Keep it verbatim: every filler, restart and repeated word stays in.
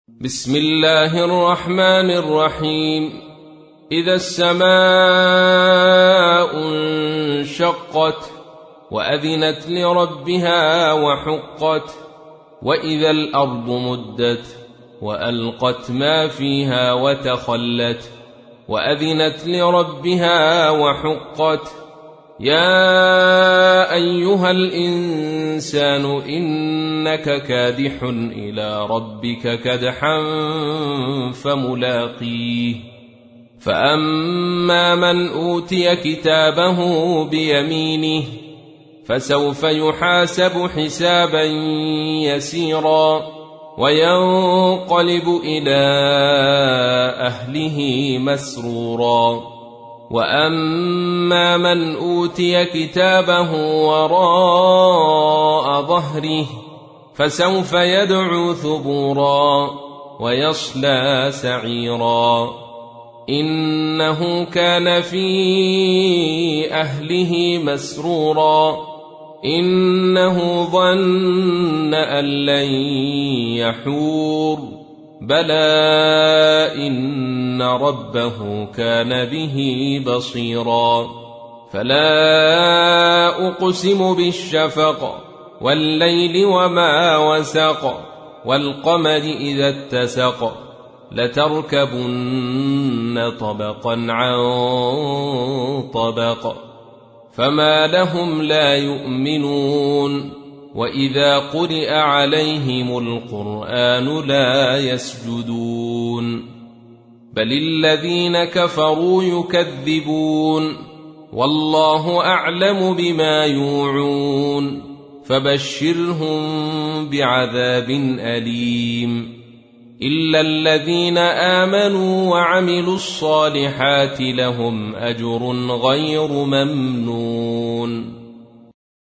بسم الله الرحمن الرحيم. إذا السماء انشقت وأذنت لربها وحقت وإذا الأرض مدت وألقت ما فيها وتخلت وأذنت لربها وحقت يا أيها الإنسان إنك كادح إلى ربك كدحا فملاقيه فأما من أوتي كتابه بيمينه فسوف يحاسب حسابا يسيرا وينقلب إلى أهله مسرورا وأما من أوتي كتابه وراء ظهره فسوف يدعو ثبورا ويصلى سعيرا إنه كان في أهله مسرورا إنه ظن أن لن يحور بلى إن ربه كان به بصيرا فلا أقسم بالشفق والليل وما وسق والقمر إذا اتسق لتركبن طبقا عن طبق فما لهم لا يؤمنون وإذا قرئ عليهم القرآن لا يسجدون بل الذين كفروا يكذبون والله أعلم بما يوعون فبشرهم بعذاب أليم إلا الذين آمنوا وعملوا الصالحات لهم أجر غير ممنون.